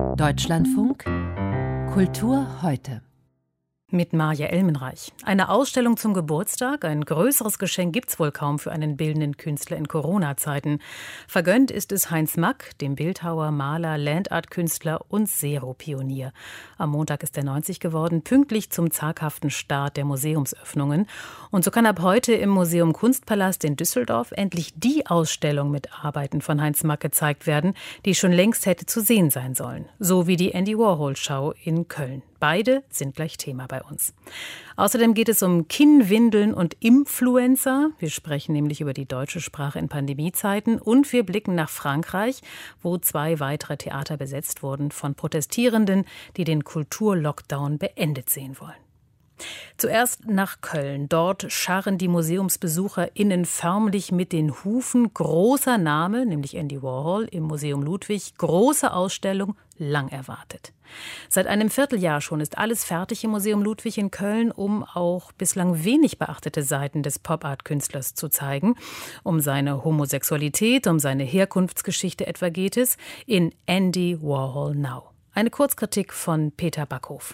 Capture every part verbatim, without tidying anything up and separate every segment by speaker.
Speaker 1: Deutschlandfunk Kultur heute.
Speaker 2: Mit Marja Elmenreich. Eine Ausstellung zum Geburtstag, ein größeres Geschenk gibt's wohl kaum für einen bildenden Künstler in Corona-Zeiten. Vergönnt ist es Heinz Mack, dem Bildhauer, Maler, Landart-Künstler und Zero-Pionier. Am Montag ist er neunzig geworden, pünktlich zum zaghaften Start der Museumsöffnungen. Und so kann ab heute im Museum Kunstpalast in Düsseldorf endlich die Ausstellung mit Arbeiten von Heinz Mack gezeigt werden, die schon längst hätte zu sehen sein sollen. So wie die Andy Warhol-Schau in Köln. Beide sind gleich Thema bei uns. Außerdem geht es um Kinnwindeln und Influencer. Wir sprechen nämlich über die deutsche Sprache in Pandemiezeiten. Und wir blicken nach Frankreich, wo zwei weitere Theater besetzt wurden von Protestierenden, die den Kulturlockdown beendet sehen wollen. Zuerst nach Köln. Dort scharren die MuseumsbesucherInnen förmlich mit den Hufen. Großer Name, nämlich Andy Warhol im Museum Ludwig. Große Ausstellung, lang erwartet. Seit einem Vierteljahr schon ist alles fertig im Museum Ludwig in Köln, um auch bislang wenig beachtete Seiten des Pop-Art-Künstlers zu zeigen. Um seine Homosexualität, um seine Herkunftsgeschichte etwa geht es in Andy Warhol Now. Eine Kurzkritik von Peter Backhof.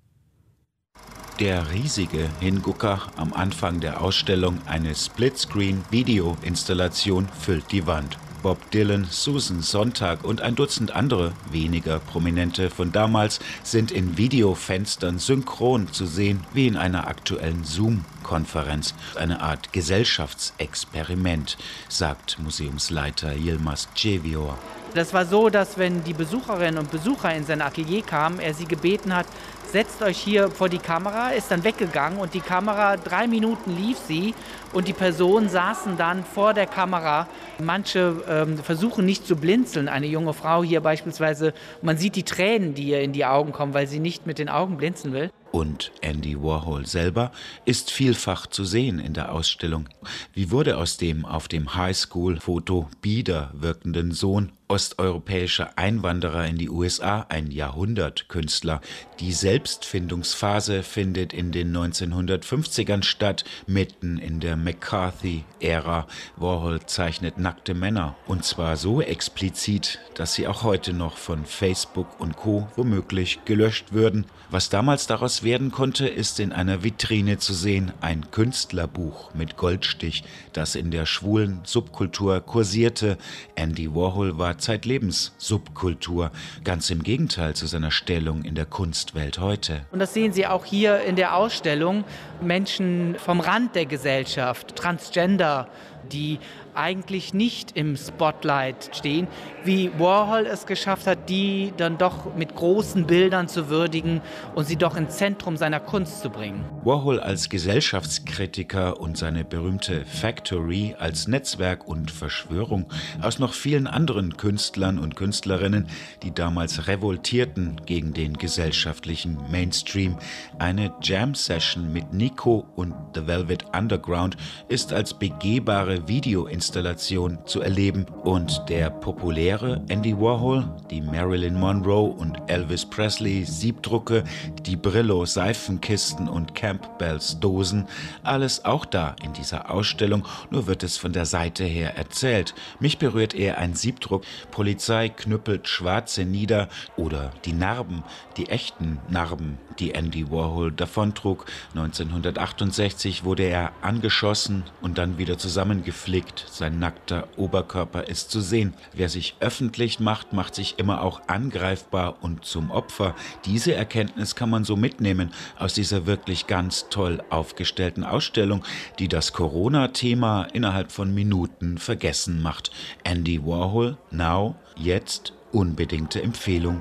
Speaker 3: Der riesige Hingucker am Anfang der Ausstellung, eine Splitscreen-Video-Installation, füllt die Wand. Bob Dylan, Susan Sontag und ein Dutzend andere, weniger Prominente von damals, sind in Videofenstern synchron zu sehen, wie in einer aktuellen Zoom-Konferenz. Eine Art Gesellschaftsexperiment, sagt Museumsleiter Yilmaz Cevior.
Speaker 4: Das war so, dass wenn die Besucherinnen und Besucher in sein Atelier kamen, er sie gebeten hat, setzt euch hier vor die Kamera, ist dann weggegangen und die Kamera, drei Minuten lief sie und die Personen saßen dann vor der Kamera. Manche ähm, versuchen nicht zu blinzeln, eine junge Frau hier beispielsweise, man sieht die Tränen, die ihr in die Augen kommen, weil sie nicht mit den Augen blinzeln will.
Speaker 3: Und Andy Warhol selber ist vielfach zu sehen in der Ausstellung. Wie wurde aus dem auf dem Highschool-Foto bieder wirkenden Sohn osteuropäischer Einwanderer in die U S A ein Jahrhundertkünstler? Die Selbstfindungsphase findet in den neunzehnhundertfünfzigern statt, mitten in der McCarthy-Ära. Warhol zeichnet nackte Männer, und zwar so explizit, dass sie auch heute noch von Facebook und Co. womöglich gelöscht würden. Was damals daraus werden konnte, ist in einer Vitrine zu sehen, ein Künstlerbuch mit Goldstich, das in der schwulen Subkultur kursierte. Andy Warhol war zeitlebens Subkultur, ganz im Gegenteil zu seiner Stellung in der Kunstwelt heute.
Speaker 4: Und das sehen Sie auch hier in der Ausstellung. Menschen vom Rand der Gesellschaft, Transgender, die eigentlich nicht im Spotlight stehen, wie Warhol es geschafft hat, die dann doch mit großen Bildern zu würdigen und sie doch ins Zentrum seiner Kunst zu bringen.
Speaker 3: Warhol als Gesellschaftskritiker und seine berühmte Factory als Netzwerk und Verschwörung aus noch vielen anderen Künstlern und Künstlerinnen, die damals revoltierten gegen den gesellschaftlichen Mainstream. Eine Jam-Session mit Nico und The Velvet Underground ist als begehbare Videoinstallation zu erleben und der populäre Andy Warhol, die Marilyn Monroe und Elvis Presley Siebdrucke, die Brillo Seifenkisten und Campbells Dosen, alles auch da in dieser Ausstellung, nur wird es von der Seite her erzählt. Mich berührt eher ein Siebdruck, Polizei knüppelt Schwarze nieder oder die Narben, die echten Narben, die Andy Warhol davontrug. neunzehnhundertachtundsechzig wurde er angeschossen und dann wieder zusammengeflickt. Sein nackter Oberkörper ist zu sehen. Wer sich öffentlich macht, macht sich immer auch angreifbar und zum Opfer. Diese Erkenntnis kann man so mitnehmen aus dieser wirklich ganz toll aufgestellten Ausstellung, die das Corona-Thema innerhalb von Minuten vergessen macht. Andy Warhol, Now, jetzt, unbedingte Empfehlung.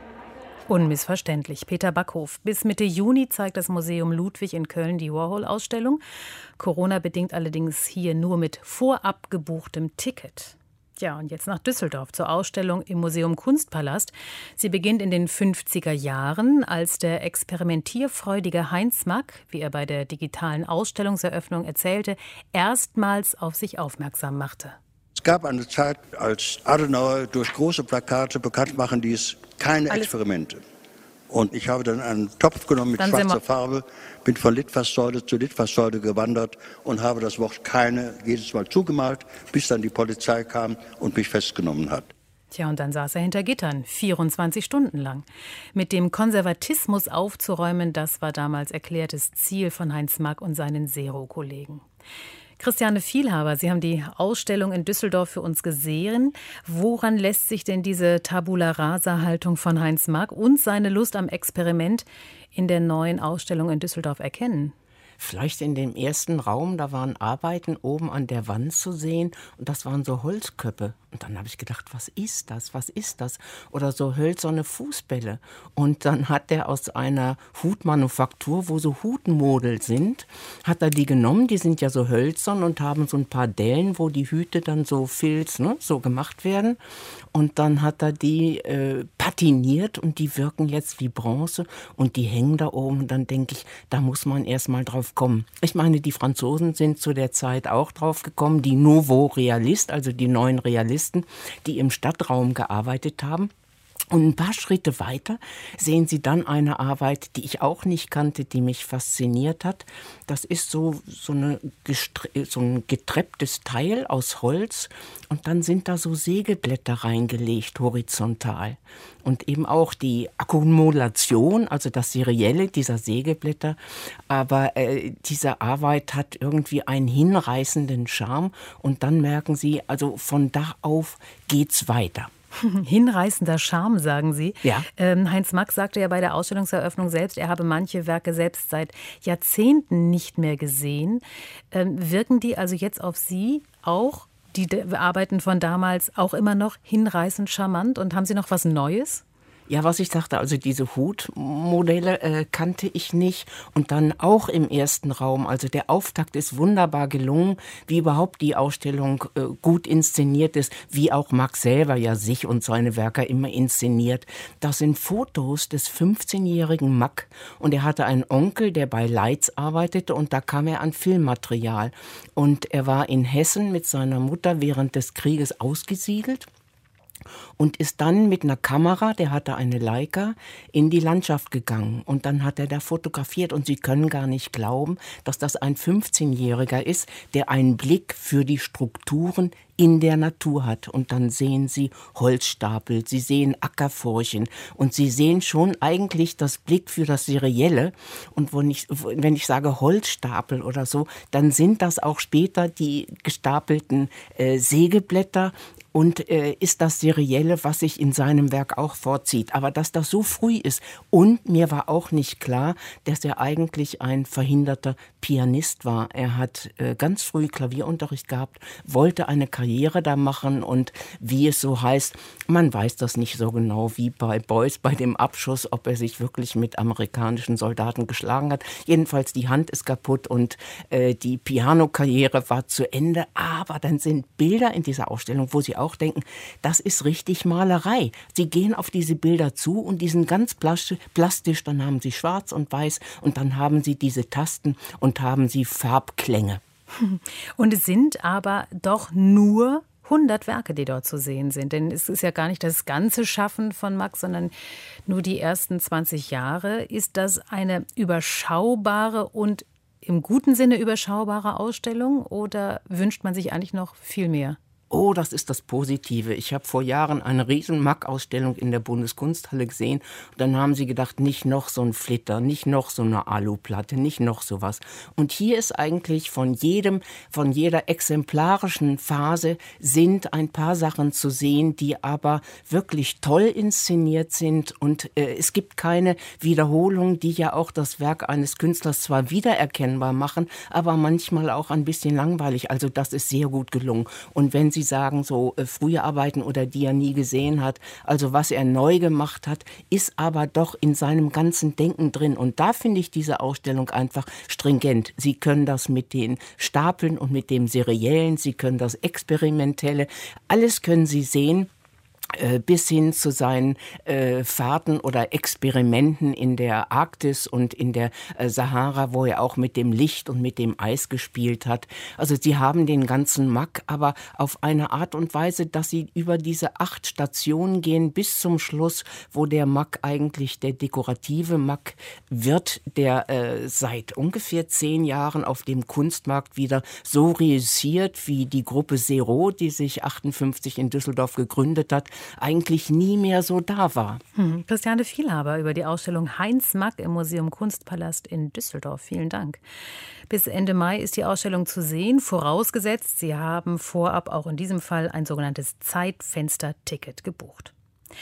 Speaker 2: Unmissverständlich. Peter Backhof. Bis Mitte Juni zeigt das Museum Ludwig in Köln die Warhol-Ausstellung. Corona-bedingt allerdings hier nur mit vorab gebuchtem Ticket. Ja, und jetzt nach Düsseldorf zur Ausstellung im Museum Kunstpalast. Sie beginnt in den fünfziger Jahren, als der experimentierfreudige Heinz Mack, wie er bei der digitalen Ausstellungseröffnung erzählte, erstmals auf sich aufmerksam machte.
Speaker 5: Es gab eine Zeit, als Adenauer durch große Plakate bekannt machen ließ, keine Alles. Experimente. Und ich habe dann einen Topf genommen mit dann schwarzer Farbe, bin von Litfaßsäule zu Litfaßsäule gewandert und habe das Wort keine jedes Mal zugemalt, bis dann die Polizei kam und mich festgenommen hat.
Speaker 2: Tja, und dann saß er hinter Gittern, vierundzwanzig Stunden lang. Mit dem Konservatismus aufzuräumen, das war damals erklärtes Ziel von Heinz Mack und seinen Sero-Kollegen. Christiane Vielhaber, Sie haben die Ausstellung in Düsseldorf für uns gesehen. Woran lässt sich denn diese Tabula-Rasa-Haltung von Heinz Mack und seine Lust am Experiment in der neuen Ausstellung in Düsseldorf erkennen?
Speaker 6: Vielleicht in dem ersten Raum, da waren Arbeiten oben an der Wand zu sehen und das waren so Holzköpfe. Und dann habe ich gedacht, was ist das, was ist das? Oder so hölzerne Fußbälle. Und dann hat er aus einer Hutmanufaktur, wo so Hutmodel sind, hat er die genommen, die sind ja so hölzern und haben so ein paar Dellen, wo die Hüte dann so Filz, ne, so gemacht werden. Und dann hat er die äh, patiniert und die wirken jetzt wie Bronze und die hängen da oben. Und dann denke ich, da muss man erst mal drauf kommen. Ich meine, die Franzosen sind zu der Zeit auch drauf gekommen, die Nouveau Realist, also die neuen Realisten, die im Stadtraum gearbeitet haben. Und ein paar Schritte weiter sehen Sie dann eine Arbeit, die ich auch nicht kannte, die mich fasziniert hat. Das ist so, so, eine gestre- so ein getrepptes Teil aus Holz und dann sind da so Sägeblätter reingelegt, horizontal. Und eben auch die Akkumulation, also das Serielle dieser Sägeblätter. Aber äh, diese Arbeit hat irgendwie einen hinreißenden Charme. Und dann merken Sie, also von da auf geht's weiter.
Speaker 2: Hinreißender Charme, sagen Sie.
Speaker 6: Ja.
Speaker 2: Ähm, Heinz Mack sagte ja bei der Ausstellungseröffnung selbst, er habe manche Werke selbst seit Jahrzehnten nicht mehr gesehen. Ähm, wirken die also jetzt auf Sie auch, die Arbeiten von damals, auch immer noch hinreißend charmant? Und haben Sie noch was Neues?
Speaker 6: Ja, was ich sagte, also diese Hutmodelle äh, kannte ich nicht. Und dann auch im ersten Raum, also der Auftakt ist wunderbar gelungen, wie überhaupt die Ausstellung äh, gut inszeniert ist, wie auch Mack selber ja sich und seine Werke immer inszeniert. Das sind Fotos des fünfzehnjährigen Mack und er hatte einen Onkel, der bei Leitz arbeitete und da kam er an Filmmaterial. Und er war in Hessen mit seiner Mutter während des Krieges ausgesiedelt. Und ist dann mit einer Kamera, der hatte eine Leica, in die Landschaft gegangen. Und dann hat er da fotografiert. Und Sie können gar nicht glauben, dass das ein fünfzehnjähriger ist, der einen Blick für die Strukturen in der Natur hat. Und dann sehen Sie Holzstapel, Sie sehen Ackerfurchen und Sie sehen schon eigentlich das Blick für das Serielle. Und wenn ich, wenn ich sage Holzstapel oder so, dann sind das auch später die gestapelten äh, Sägeblätter. Und äh, ist das Serielle, was sich in seinem Werk auch vorzieht. Aber dass das so früh ist. Und mir war auch nicht klar, dass er eigentlich ein verhinderter Pianist war. Er hat äh, ganz früh Klavierunterricht gehabt, wollte eine Karriere da machen. Und wie es so heißt, man weiß das nicht so genau wie bei Beuys bei dem Abschuss, ob er sich wirklich mit amerikanischen Soldaten geschlagen hat. Jedenfalls die Hand ist kaputt und äh, die Pianokarriere war zu Ende. Aber dann sind Bilder in dieser Ausstellung, wo sie auch denken, das ist richtig Malerei. Sie gehen auf diese Bilder zu und die sind ganz plastisch, dann haben sie schwarz und weiß und dann haben sie diese Tasten und haben sie Farbklänge.
Speaker 2: Und es sind aber doch nur hundert Werke, die dort zu sehen sind. Denn es ist ja gar nicht das ganze Schaffen von Mack, sondern nur die ersten zwanzig Jahre. Ist das eine überschaubare und im guten Sinne überschaubare Ausstellung oder wünscht man sich eigentlich noch viel mehr?
Speaker 6: Oh, das ist das Positive. Ich habe vor Jahren eine riesen Mack-Ausstellung in der Bundeskunsthalle gesehen. Und dann haben sie gedacht, nicht noch so ein Flitter, nicht noch so eine Aluplatte, nicht noch sowas. Und hier ist eigentlich von jedem, von jeder exemplarischen Phase sind ein paar Sachen zu sehen, die aber wirklich toll inszeniert sind. Und äh, es gibt keine Wiederholung, die ja auch das Werk eines Künstlers zwar wiedererkennbar machen, aber manchmal auch ein bisschen langweilig. Also das ist sehr gut gelungen. Und wenn Sie sagen, so äh, frühe Arbeiten oder die er nie gesehen hat, also was er neu gemacht hat, ist aber doch in seinem ganzen Denken drin. Und da finde ich diese Ausstellung einfach stringent. Sie können das mit den Stapeln und mit dem Seriellen, Sie können das Experimentelle, alles können Sie sehen. Bis hin zu seinen äh, Fahrten oder Experimenten in der Arktis und in der äh, Sahara, wo er auch mit dem Licht und mit dem Eis gespielt hat. Also sie haben den ganzen Mack, aber auf eine Art und Weise, dass sie über diese acht Stationen gehen bis zum Schluss, wo der Mack eigentlich der dekorative Mack wird, der äh, seit ungefähr zehn Jahren auf dem Kunstmarkt wieder so reüssiert wie die Gruppe Sero, die sich achtundfünfzig in Düsseldorf gegründet hat. eigentlich nie mehr so da war.
Speaker 2: Hm. Christiane Vielhaber über die Ausstellung Heinz Mack im Museum Kunstpalast in Düsseldorf. Vielen Dank. Bis Ende Mai ist die Ausstellung zu sehen, vorausgesetzt, Sie haben vorab auch in diesem Fall ein sogenanntes Zeitfenster-Ticket gebucht.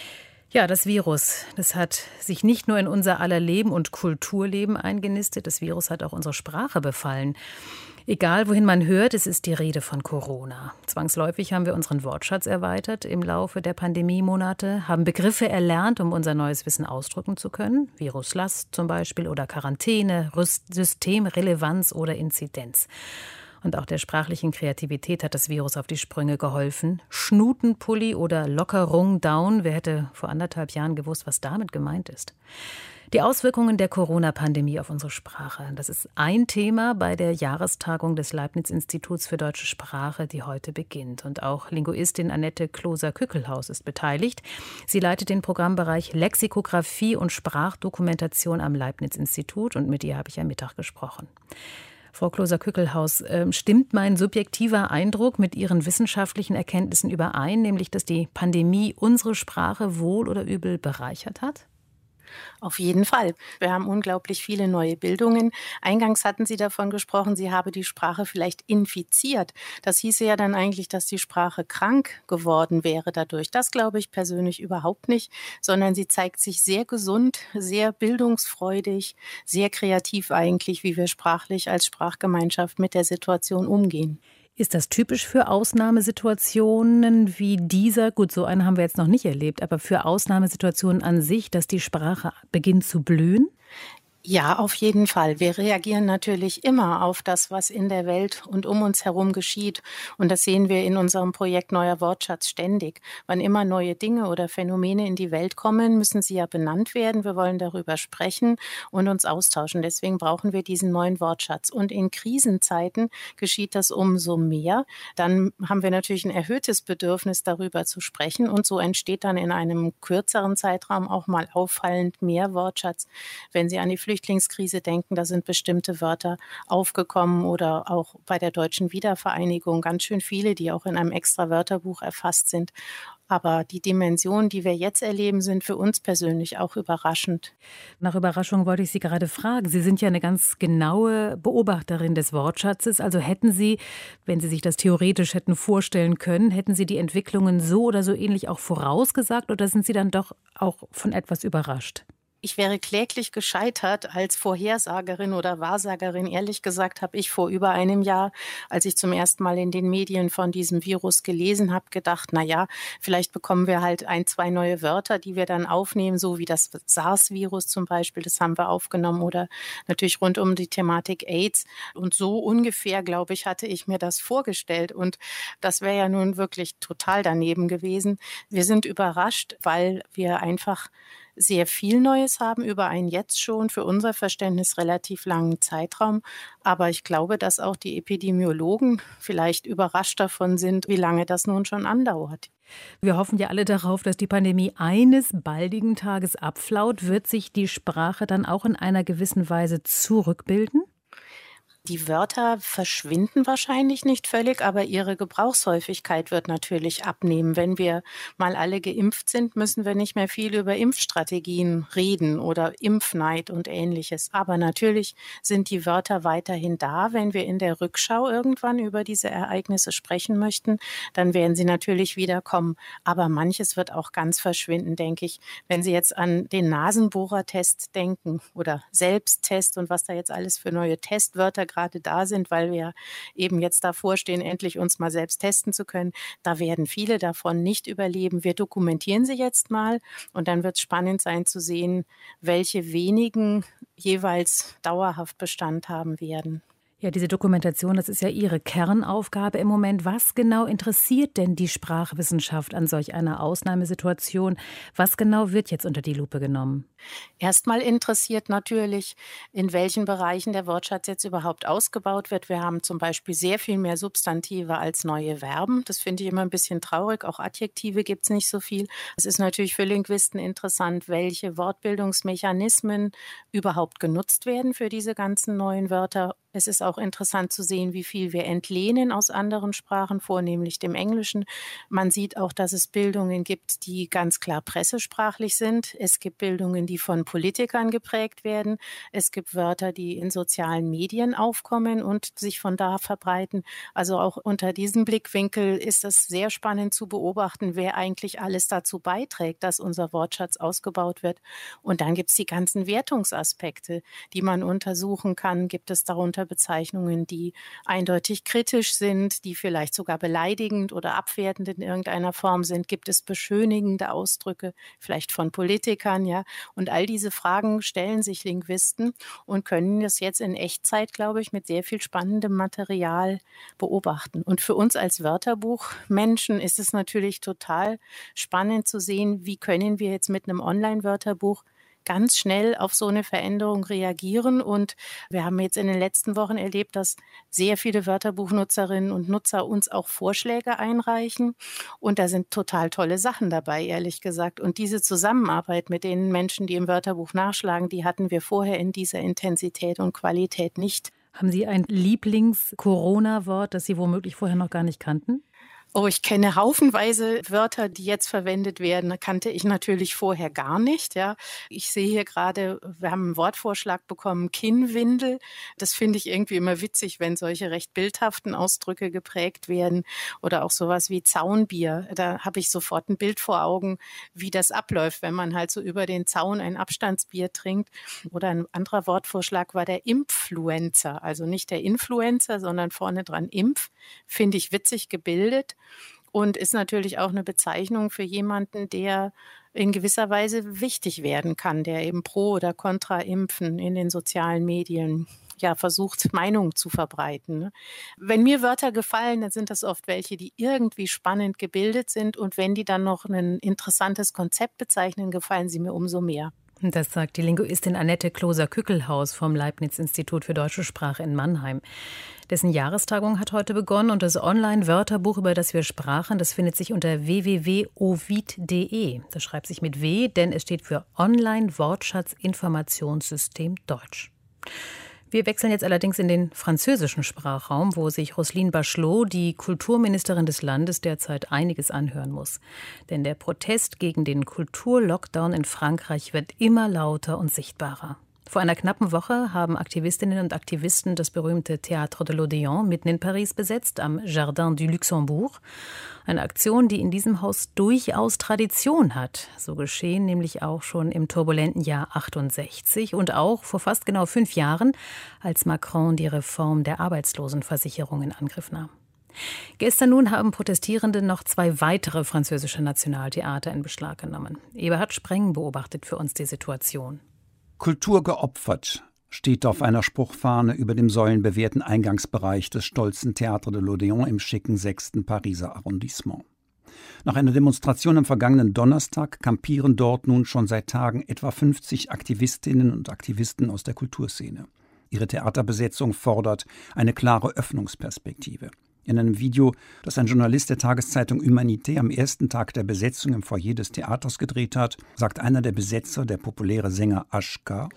Speaker 2: Ja, das Virus, das hat sich nicht nur in unser aller Leben und Kulturleben eingenistet, das Virus hat auch unsere Sprache befallen. Egal, wohin man hört, es ist die Rede von Corona. Zwangsläufig haben wir unseren Wortschatz erweitert im Laufe der Pandemiemonate, haben Begriffe erlernt, um unser neues Wissen ausdrücken zu können. Viruslast zum Beispiel oder Quarantäne, Systemrelevanz oder Inzidenz. Und auch der sprachlichen Kreativität hat das Virus auf die Sprünge geholfen. Schnutenpulli oder Lockerung down. Wer hätte vor anderthalb Jahren gewusst, was damit gemeint ist? Die Auswirkungen der Corona-Pandemie auf unsere Sprache. Das ist ein Thema bei der Jahrestagung des Leibniz-Instituts für deutsche Sprache, die heute beginnt. Und auch Linguistin Annette Kloser-Kückelhaus ist beteiligt. Sie leitet den Programmbereich Lexikographie und Sprachdokumentation am Leibniz-Institut. Und mit ihr habe ich am Mittag gesprochen. Frau Kloser-Kückelhaus, stimmt mein subjektiver Eindruck mit Ihren wissenschaftlichen Erkenntnissen überein, nämlich dass die Pandemie unsere Sprache wohl oder übel bereichert hat?
Speaker 7: Auf jeden Fall. Wir haben unglaublich viele neue Bildungen. Eingangs hatten Sie davon gesprochen, sie habe die Sprache vielleicht infiziert. Das hieße ja dann eigentlich, dass die Sprache krank geworden wäre dadurch. Das glaube ich persönlich überhaupt nicht, sondern sie zeigt sich sehr gesund, sehr bildungsfreudig, sehr kreativ eigentlich, wie wir sprachlich als Sprachgemeinschaft mit der Situation umgehen.
Speaker 2: Ist das typisch für Ausnahmesituationen wie dieser? Gut, so eine haben wir jetzt noch nicht erlebt, aber für Ausnahmesituationen an sich, dass die Sprache beginnt zu blühen?
Speaker 7: Ja, auf jeden Fall. Wir reagieren natürlich immer auf das, was in der Welt und um uns herum geschieht. Und das sehen wir in unserem Projekt Neuer Wortschatz ständig. Wann immer neue Dinge oder Phänomene in die Welt kommen, müssen sie ja benannt werden. Wir wollen darüber sprechen und uns austauschen. Deswegen brauchen wir diesen neuen Wortschatz. Und in Krisenzeiten geschieht das umso mehr. Dann haben wir natürlich ein erhöhtes Bedürfnis, darüber zu sprechen. Und so entsteht dann in einem kürzeren Zeitraum auch mal auffallend mehr Wortschatz. Wenn Sie an die Flüchtlingskrise denken, da sind bestimmte Wörter aufgekommen oder auch bei der deutschen Wiedervereinigung ganz schön viele, die auch in einem extra Wörterbuch erfasst sind. Aber die Dimensionen, die wir jetzt erleben, sind für uns persönlich auch überraschend.
Speaker 2: Nach Überraschung wollte ich Sie gerade fragen. Sie sind ja eine ganz genaue Beobachterin des Wortschatzes. Also hätten Sie, wenn Sie sich das theoretisch hätten vorstellen können, hätten Sie die Entwicklungen so oder so ähnlich auch vorausgesagt oder sind Sie dann doch auch von etwas überrascht?
Speaker 7: Ich wäre kläglich gescheitert als Vorhersagerin oder Wahrsagerin. Ehrlich gesagt habe ich vor über einem Jahr, als ich zum ersten Mal in den Medien von diesem Virus gelesen habe, gedacht, na ja, vielleicht bekommen wir halt ein, zwei neue Wörter, die wir dann aufnehmen, so wie das SARS-Virus zum Beispiel, das haben wir aufgenommen oder natürlich rund um die Thematik AIDS. Und so ungefähr, glaube ich, hatte ich mir das vorgestellt. Und das wäre ja nun wirklich total daneben gewesen. Wir sind überrascht, weil wir einfach sehr viel Neues haben über einen jetzt schon für unser Verständnis relativ langen Zeitraum. Aber ich glaube, dass auch die Epidemiologen vielleicht überrascht davon sind, wie lange das nun schon andauert.
Speaker 2: Wir hoffen ja alle darauf, dass die Pandemie eines baldigen Tages abflaut. Wird sich die Sprache dann auch in einer gewissen Weise zurückbilden?
Speaker 7: Die Wörter verschwinden wahrscheinlich nicht völlig, aber ihre Gebrauchshäufigkeit wird natürlich abnehmen. Wenn wir mal alle geimpft sind, müssen wir nicht mehr viel über Impfstrategien reden oder Impfneid und Ähnliches. Aber natürlich sind die Wörter weiterhin da. Wenn wir in der Rückschau irgendwann über diese Ereignisse sprechen möchten, dann werden sie natürlich wiederkommen. Aber manches wird auch ganz verschwinden, denke ich. Wenn Sie jetzt an den Nasenbohrertest denken oder Selbsttest und was da jetzt alles für neue Testwörter gerade da sind, weil wir eben jetzt davor stehen, endlich uns mal selbst testen zu können. Da werden viele davon nicht überleben. Wir dokumentieren sie jetzt mal und dann wird es spannend sein zu sehen, welche wenigen jeweils dauerhaft Bestand haben werden.
Speaker 2: Ja, diese Dokumentation, das ist ja Ihre Kernaufgabe im Moment. Was genau interessiert denn die Sprachwissenschaft an solch einer Ausnahmesituation? Was genau wird jetzt unter die Lupe genommen?
Speaker 7: Erstmal interessiert natürlich, in welchen Bereichen der Wortschatz jetzt überhaupt ausgebaut wird. Wir haben zum Beispiel sehr viel mehr Substantive als neue Verben. Das finde ich immer ein bisschen traurig. Auch Adjektive gibt es nicht so viel. Es ist natürlich für Linguisten interessant, welche Wortbildungsmechanismen überhaupt genutzt werden für diese ganzen neuen Wörter Es ist auch interessant zu sehen, wie viel wir entlehnen aus anderen Sprachen, vornehmlich dem Englischen. Man sieht auch, dass es Bildungen gibt, die ganz klar pressesprachlich sind. Es gibt Bildungen, die von Politikern geprägt werden. Es gibt Wörter, die in sozialen Medien aufkommen und sich von da verbreiten. Also auch unter diesem Blickwinkel ist es sehr spannend zu beobachten, wer eigentlich alles dazu beiträgt, dass unser Wortschatz ausgebaut wird. Und dann gibt es die ganzen Wertungsaspekte, die man untersuchen kann. Gibt es darunter Bezeichnungen, die eindeutig kritisch sind, die vielleicht sogar beleidigend oder abwertend in irgendeiner Form sind? Gibt es beschönigende Ausdrücke, vielleicht von Politikern, ja? Und all diese Fragen stellen sich Linguisten und können das jetzt in Echtzeit, glaube ich, mit sehr viel spannendem Material beobachten. Und für uns als Wörterbuchmenschen ist es natürlich total spannend zu sehen, wie können wir jetzt mit einem Online-Wörterbuch ganz schnell auf so eine Veränderung reagieren. Und wir haben jetzt in den letzten Wochen erlebt, dass sehr viele Wörterbuchnutzerinnen und Nutzer uns auch Vorschläge einreichen. Und da sind total tolle Sachen dabei, ehrlich gesagt. Und diese Zusammenarbeit mit den Menschen, die im Wörterbuch nachschlagen, die hatten wir vorher in dieser Intensität und Qualität nicht.
Speaker 2: Haben Sie ein Lieblings-Corona-Wort, das Sie womöglich vorher noch gar nicht kannten?
Speaker 7: Oh, ich kenne haufenweise Wörter, die jetzt verwendet werden. Kannte ich natürlich vorher gar nicht. Ja, ich sehe hier gerade, wir haben einen Wortvorschlag bekommen, Kinnwindel. Das finde ich irgendwie immer witzig, wenn solche recht bildhaften Ausdrücke geprägt werden. Oder auch sowas wie Zaunbier. Da habe ich sofort ein Bild vor Augen, wie das abläuft, wenn man halt so über den Zaun ein Abstandsbier trinkt. Oder ein anderer Wortvorschlag war der Impfluencer. Also nicht der Influencer, sondern vorne dran Impf. Finde ich witzig gebildet. Und ist natürlich auch eine Bezeichnung für jemanden, der in gewisser Weise wichtig werden kann, der eben pro oder contra Impfen in den sozialen Medien ja versucht, Meinungen zu verbreiten. Wenn mir Wörter gefallen, dann sind das oft welche, die irgendwie spannend gebildet sind. Und wenn die dann noch ein interessantes Konzept bezeichnen, gefallen sie mir umso mehr.
Speaker 2: Das sagt die Linguistin Annette Kloser-Kückelhaus vom Leibniz-Institut für Deutsche Sprache in Mannheim. Dessen Jahrestagung hat heute begonnen und das Online-Wörterbuch, über das wir sprachen, das findet sich unter w w w punkt ovid punkt d e. Das schreibt sich mit W, denn es steht für Online-Wortschatz-Informationssystem Deutsch. Wir wechseln jetzt allerdings in den französischen Sprachraum, wo sich Roselyne Bachelot, die Kulturministerin des Landes, derzeit einiges anhören muss. Denn der Protest gegen den Kulturlockdown in Frankreich wird immer lauter und sichtbarer. Vor einer knappen Woche haben Aktivistinnen und Aktivisten das berühmte Théâtre de l'Odéon mitten in Paris besetzt, am Jardin du Luxembourg. Eine Aktion, die in diesem Haus durchaus Tradition hat. So geschehen nämlich auch schon im turbulenten Jahr achtundsechzig und auch vor fast genau fünf Jahren, als Macron die Reform der Arbeitslosenversicherung in Angriff nahm. Gestern nun haben Protestierende noch zwei weitere französische Nationaltheater in Beschlag genommen. Eberhard Spreng beobachtet für uns die Situation.
Speaker 8: Kultur geopfert steht auf einer Spruchfahne über dem säulenbewehrten Eingangsbereich des stolzen Théâtre de l'Odéon im schicken sechsten Pariser Arrondissement. Nach einer Demonstration am vergangenen Donnerstag kampieren dort nun schon seit Tagen etwa fünfzig Aktivistinnen und Aktivisten aus der Kulturszene. Ihre Theaterbesetzung fordert eine klare Öffnungsperspektive. In einem Video, das ein Journalist der Tageszeitung Humanité am ersten Tag der Besetzung im Foyer des Theaters gedreht hat, sagt einer der Besetzer, der populäre Sänger Aschka: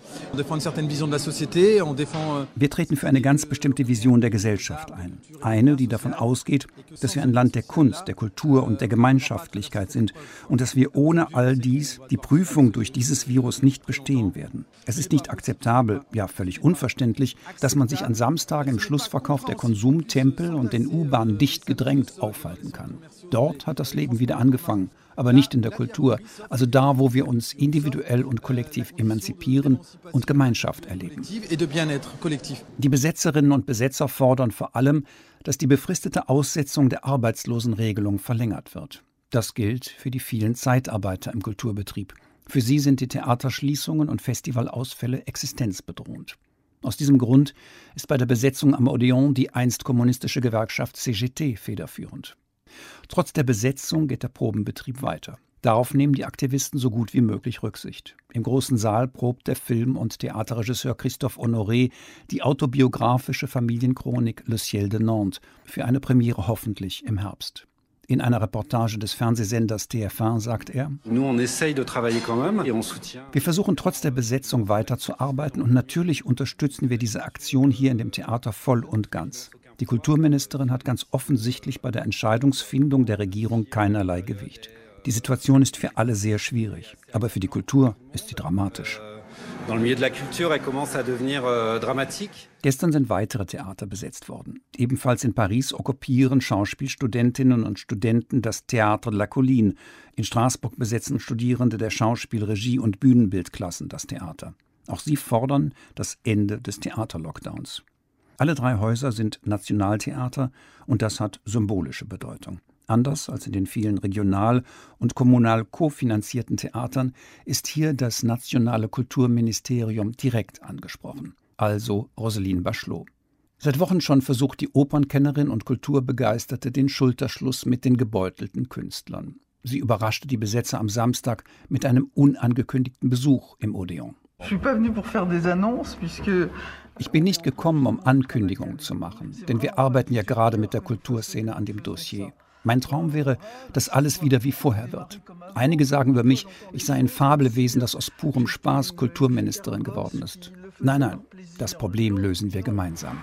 Speaker 8: Wir treten für eine ganz bestimmte Vision der Gesellschaft ein. Eine, die davon ausgeht, dass wir ein Land der Kunst, der Kultur und der Gemeinschaftlichkeit sind und dass wir ohne all dies die Prüfung durch dieses Virus nicht bestehen werden. Es ist nicht akzeptabel, ja völlig unverständlich, dass man sich an Samstagen im Schlussverkauf der Konsumtempel und den U-Bahn dicht gedrängt aufhalten kann. Dort hat das Leben wieder angefangen, aber nicht in der Kultur, also da, wo wir uns individuell und kollektiv emanzipieren und Gemeinschaft erleben. Die Besetzerinnen und Besetzer fordern vor allem, dass die befristete Aussetzung der Arbeitslosenregelung verlängert wird. Das gilt für die vielen Zeitarbeiter im Kulturbetrieb. Für sie sind die Theaterschließungen und Festivalausfälle existenzbedrohend. Aus diesem Grund ist bei der Besetzung am Odéon die einst kommunistische Gewerkschaft C G T federführend. Trotz der Besetzung geht der Probenbetrieb weiter. Darauf nehmen die Aktivisten so gut wie möglich Rücksicht. Im großen Saal probt der Film- und Theaterregisseur Christophe Honoré die autobiografische Familienchronik Le Ciel de Nantes für eine Premiere hoffentlich im Herbst. In einer Reportage des Fernsehsenders T F eins sagt er: Wir versuchen trotz der Besetzung weiterzuarbeiten und natürlich unterstützen wir diese Aktion hier in dem Theater voll und ganz. Die Kulturministerin hat ganz offensichtlich bei der Entscheidungsfindung der Regierung keinerlei Gewicht. Die Situation ist für alle sehr schwierig, aber für die Kultur ist sie dramatisch. Gestern sind weitere Theater besetzt worden. Ebenfalls in Paris okkupieren Schauspielstudentinnen und Studenten das Théâtre de la Colline. In Straßburg besetzen Studierende der Schauspiel-, Regie- und Bühnenbildklassen das Theater. Auch sie fordern das Ende des Theaterlockdowns. Alle drei Häuser sind Nationaltheater und das hat symbolische Bedeutung. Anders als in den vielen regional- und kommunal kofinanzierten Theatern ist hier das nationale Kulturministerium direkt angesprochen, also Roselyne Bachelot. Seit Wochen schon versucht die Opernkennerin und Kulturbegeisterte den Schulterschluss mit den gebeutelten Künstlern. Sie überraschte die Besetzer am Samstag mit einem unangekündigten Besuch im Odeon. Ich bin nicht gekommen, um Ankündigungen zu machen, denn wir arbeiten ja gerade mit der Kulturszene an dem Dossier. Mein Traum wäre, dass alles wieder wie vorher wird. Einige sagen über mich, ich sei ein Fabelwesen, das aus purem Spaß Kulturministerin geworden ist. Nein, nein, das Problem lösen wir gemeinsam.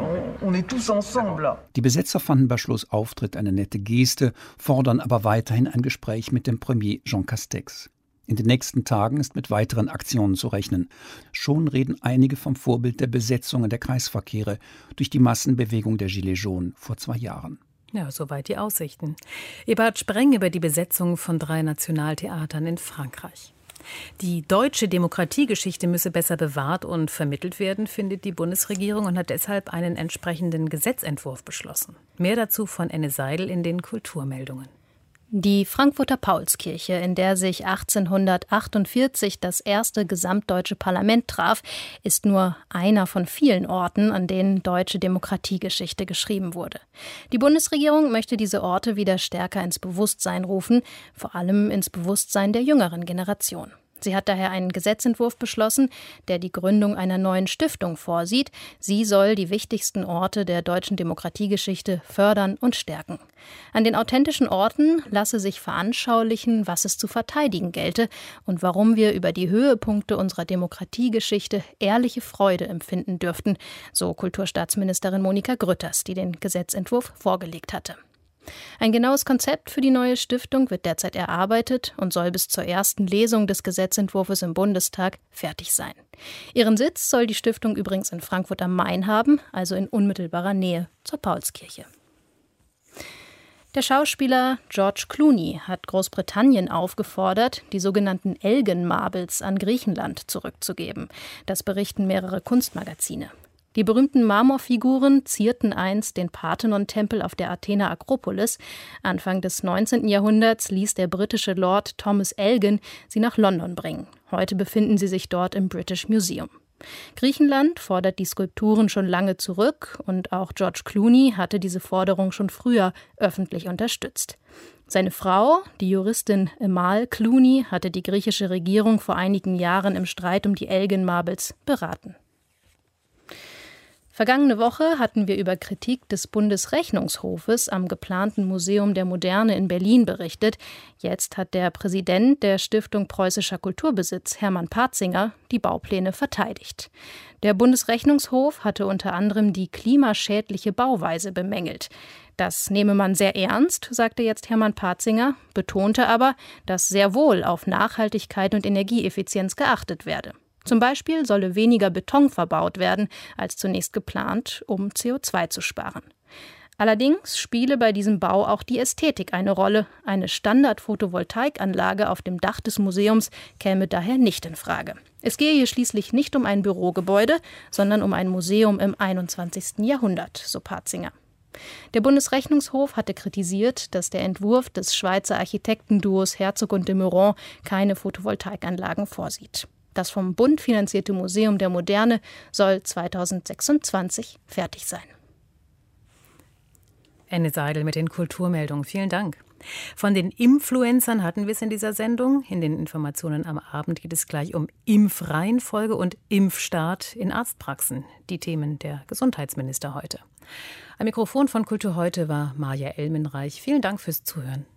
Speaker 8: Die Besetzer fanden Bachelots Auftritt eine nette Geste, fordern aber weiterhin ein Gespräch mit dem Premier Jean Castex. In den nächsten Tagen ist mit weiteren Aktionen zu rechnen. Schon reden einige vom Vorbild der Besetzungen der Kreisverkehre durch die Massenbewegung der Gilets jaunes vor zwei Jahren.
Speaker 2: Ja, soweit die Aussichten. Eberhard Spreng über die Besetzung von drei Nationaltheatern in Frankreich. Die deutsche Demokratiegeschichte müsse besser bewahrt und vermittelt werden, findet die Bundesregierung und hat deshalb einen entsprechenden Gesetzentwurf beschlossen. Mehr dazu von Enne Seidel in den Kulturmeldungen.
Speaker 9: Die Frankfurter Paulskirche, in der sich achtzehnhundertachtundvierzig das erste gesamtdeutsche Parlament traf, ist nur einer von vielen Orten, an denen deutsche Demokratiegeschichte geschrieben wurde. Die Bundesregierung möchte diese Orte wieder stärker ins Bewusstsein rufen, vor allem ins Bewusstsein der jüngeren Generation. Sie hat daher einen Gesetzentwurf beschlossen, der die Gründung einer neuen Stiftung vorsieht. Sie soll die wichtigsten Orte der deutschen Demokratiegeschichte fördern und stärken. An den authentischen Orten lasse sich veranschaulichen, was es zu verteidigen gelte und warum wir über die Höhepunkte unserer Demokratiegeschichte ehrliche Freude empfinden dürften, so Kulturstaatsministerin Monika Grütters, die den Gesetzentwurf vorgelegt hatte. Ein genaues Konzept für die neue Stiftung wird derzeit erarbeitet und soll bis zur ersten Lesung des Gesetzentwurfs im Bundestag fertig sein. Ihren Sitz soll die Stiftung übrigens in Frankfurt am Main haben, also in unmittelbarer Nähe zur Paulskirche. Der Schauspieler George Clooney hat Großbritannien aufgefordert, die sogenannten Elgin Marbles an Griechenland zurückzugeben. Das berichten mehrere Kunstmagazine. Die berühmten Marmorfiguren zierten einst den Parthenon-Tempel auf der Athener Akropolis. Anfang des neunzehnten Jahrhunderts ließ der britische Lord Thomas Elgin sie nach London bringen. Heute befinden sie sich dort im British Museum. Griechenland fordert die Skulpturen schon lange zurück und auch George Clooney hatte diese Forderung schon früher öffentlich unterstützt. Seine Frau, die Juristin Amal Clooney, hatte die griechische Regierung vor einigen Jahren im Streit um die Elgin Marbles beraten. Vergangene Woche hatten wir über Kritik des Bundesrechnungshofes am geplanten Museum der Moderne in Berlin berichtet. Jetzt hat der Präsident der Stiftung Preußischer Kulturbesitz, Hermann Patzinger, die Baupläne verteidigt. Der Bundesrechnungshof hatte unter anderem die klimaschädliche Bauweise bemängelt. Das nehme man sehr ernst, sagte jetzt Hermann Patzinger, betonte aber, dass sehr wohl auf Nachhaltigkeit und Energieeffizienz geachtet werde. Zum Beispiel solle weniger Beton verbaut werden als zunächst geplant, um C O zwei zu sparen. Allerdings spiele bei diesem Bau auch die Ästhetik eine Rolle. Eine Standard-Photovoltaikanlage auf dem Dach des Museums käme daher nicht in Frage. Es gehe hier schließlich nicht um ein Bürogebäude, sondern um ein Museum im einundzwanzigsten Jahrhundert, so Patzinger. Der Bundesrechnungshof hatte kritisiert, dass der Entwurf des Schweizer Architektenduos Herzog und de Meuron keine Photovoltaikanlagen vorsieht. Das vom Bund finanzierte Museum der Moderne soll zweitausendsechsundzwanzig fertig sein.
Speaker 2: Enne Seidel mit den Kulturmeldungen. Vielen Dank. Von den Influencern hatten wir es in dieser Sendung. In den Informationen am Abend geht es gleich um Impfreihenfolge und Impfstart in Arztpraxen. Die Themen der Gesundheitsminister heute. Am Mikrofon von Kultur heute war Maja Elmenreich. Vielen Dank fürs Zuhören.